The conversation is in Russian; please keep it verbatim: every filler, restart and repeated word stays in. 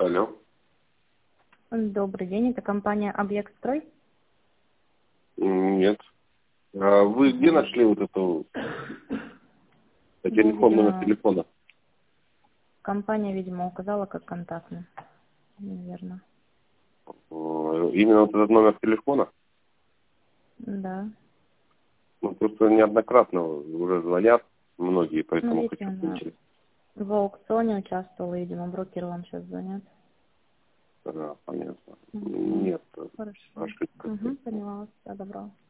Алло. Добрый день, это компания «Объект-строй». М, Нет. А вы где нашли вот эту э, Ну, телефон, номер видимо, телефона? компания, видимо, указала как контактный. Наверное. Э, Именно вот этот номер телефона? Да. Ну, просто неоднократно уже звонят многие, Ну, поэтому видите, хочу она получить. в аукционе участвовала, видимо, брокер вам сейчас звонят. Да, понятно. Мгм. Нет, Хорошо. ошибка. Угу, поняла вас. Всего доброго.